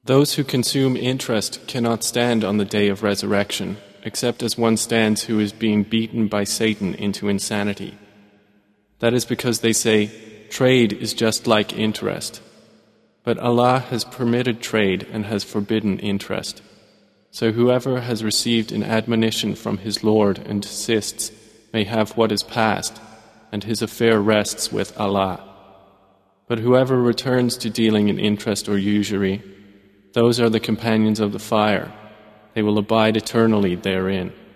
Those who consume interest cannot stand on the day of resurrection, except as one stands who is being beaten by Satan into insanity. That is because they say, trade is just like interest. But Allah has permitted trade and has forbidden interest. So whoever has received an admonition from his Lord and desists may have what is past, and his affair rests with Allah. But whoever returns to dealing in interest or usury, those are the companions of the fire. They will abide eternally therein.